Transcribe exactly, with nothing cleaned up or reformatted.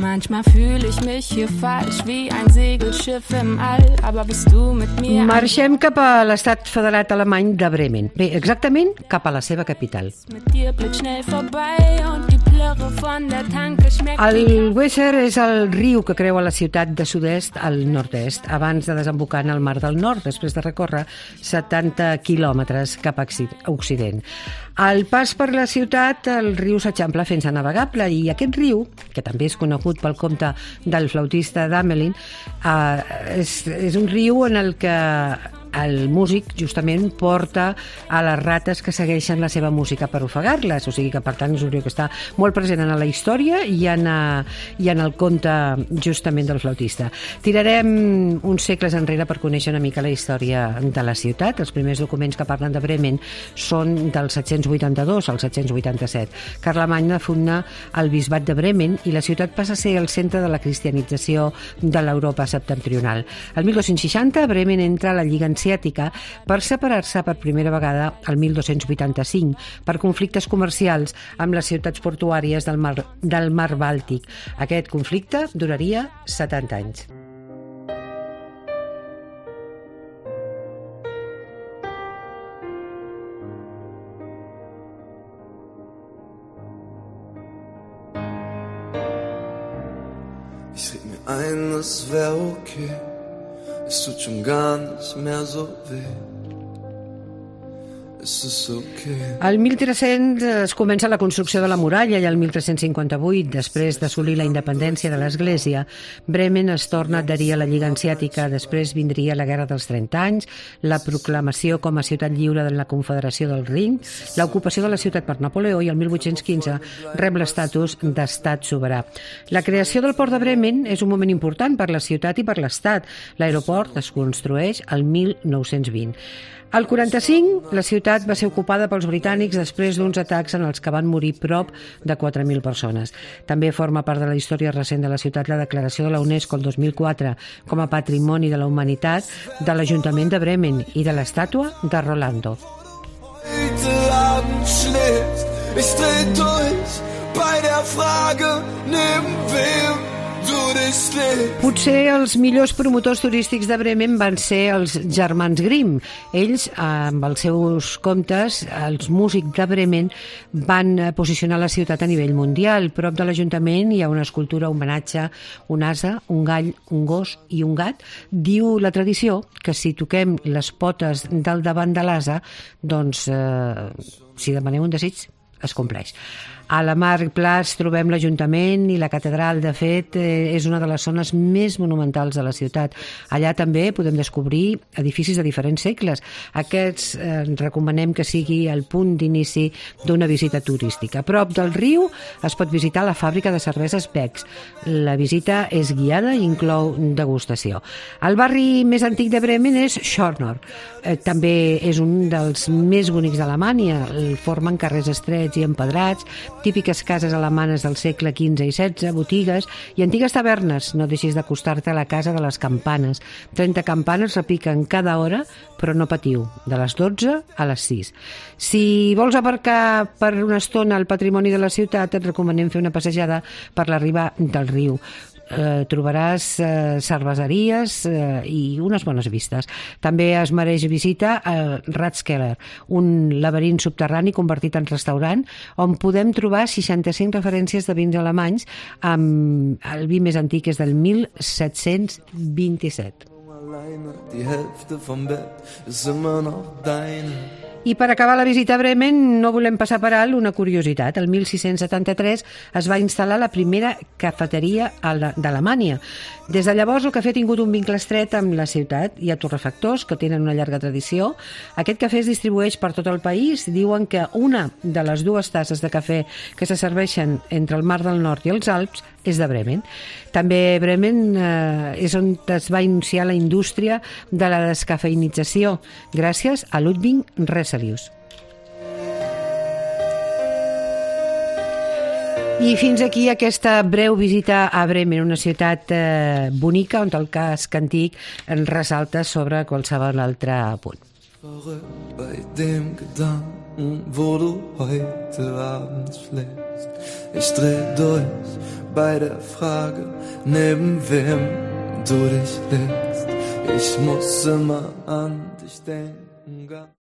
Manchmal fühle ich mich hier falsch wie ein Segelschiff im All, aber bist du mit mir... Marxem cap a l'estat federat alemany de Bremen. Bé, exactament cap a la seva capital. El Weser és el riu que creua la ciutat de sud-est al nord-est, abans de desembocar en el Mar del Nord, després de recórrer setanta quilòmetres cap a occident. Al pas per la ciutat, el riu s'eixampla fent-se navegable, i aquest riu, que també és conegut pel conte del flautista d'Hamelin, eh, és, és un riu en el que el músic justament porta a les rates que segueixen la seva música per ofegar-les, o sigui que per tant és un riu que està molt present en la història i en, i en el conte justament del flautista. Tirarem uns segles enrere per conèixer una mica la història de la ciutat. Els primers documents que parlen de Bremen són del set-cents vuitanta-dos al set-cents vuitanta-set. Carlemany funda el bisbat de Bremen i la ciutat passa a ser el centre de la cristianització de l'Europa septentrional. El mil dos-cents seixanta, Bremen entra a la Lliga Hanseàtica per separar-se per primera vegada el mil dos-cents vuitanta-cinc per conflictes comercials amb les ciutats portuàries del mar, del mar Bàltic. Aquest conflicte duraria setanta anys. Ich red mir ein, das wär okay. Es tut schon gar nicht mehr so weh. El mil tres-cents es comença la construcció de la muralla i el mil tres-cents cinquanta-vuit, després d'assolir la independència de l'Església, Bremen es torna a adherir a la Lliga Hanseàtica. Després vindria la Guerra dels trenta anys, la proclamació com a ciutat lliure de la Confederació del Rin, l'ocupació de la ciutat per Napoleó i el mil vuit-cents quinze rep l'estatus d'estat soberà. La creació del port de Bremen és un moment important per la ciutat i per l'estat. L'aeroport es construeix el mil nou-cents vint. Al quaranta-cinc, la ciutat va ser ocupada pels britànics després d'uns atacs en els que van morir prop de quatre mil persones. També forma part de la història recent de la ciutat la declaració de la UNESCO el dos mil quatre com a Patrimoni de la Humanitat de l'Ajuntament de Bremen i de l'estàtua de Rolando. Potser els millors promotors turístics de Bremen van ser els germans Grimm. Ells, amb els seus contes, els músics de Bremen, van posicionar la ciutat a nivell mundial. Prop de l'Ajuntament hi ha una escultura homenatge, un ase, un gall, un gos i un gat. Diu la tradició que si toquem les potes del davant de l'ase, doncs, eh, si demanem un desig, es compleix. A la Marktplatz trobem l'Ajuntament i la catedral. De fet, és una de les zones més monumentals de la ciutat. Allà també podem descobrir edificis de diferents segles. Aquests eh, recomanem que sigui el punt d'inici d'una visita turística. A prop del riu es pot visitar la fàbrica de cerveses Beck's. La visita és guiada i inclou degustació. El barri més antic de Bremen és Schornor. Eh, també és un dels més bonics d'Alemanya. El formen carrers estrets i empedrats, típiques cases alemanes del segle quinze i setze, botigues i antigues tavernes. No deixis d'acostar-te a la casa de les campanes. trenta campanes repiquen cada hora, però no patiu, de les dotze a les sis. Si vols aparcar per una estona el patrimoni de la ciutat, et recomanem fer una passejada per la riba del riu. Eh, trobaràs eh, cerveseries eh, i unes bones vistes. També es mereix visita a Ratskeller, un laberint subterrani convertit en restaurant on podem trobar seixanta-cinc referències de vins alemanys, amb el vi més antic és del mil set-cents vint-i-set. I per acabar la visita a Bremen no volem passar per alt una curiositat. El mil sis-cents setanta-tres es va instal·lar la primera cafeteria d'Alemanya. Des de llavors el cafè ha tingut un vincle estret amb la ciutat. Hi ha torrefactors que tenen una llarga tradició. Aquest cafè es distribueix per tot el país. Diuen que una de les dues tasses de cafè que se serveixen entre el Mar del Nord i els Alps és de Bremen. També Bremen eh, és on es va iniciar la indústria de la descafeïnització, gràcies a Ludwig Reselius. I fins aquí aquesta breu visita a Bremen, una ciutat eh, bonica on el casc antic en ressalta sobre qualsevol altre punt. Bei dem Gedanken denken, wo du heute Abend schläfst. Ich dreh durch bei der Frage, neben wem du dich legst. Ich muss immer an dich denken.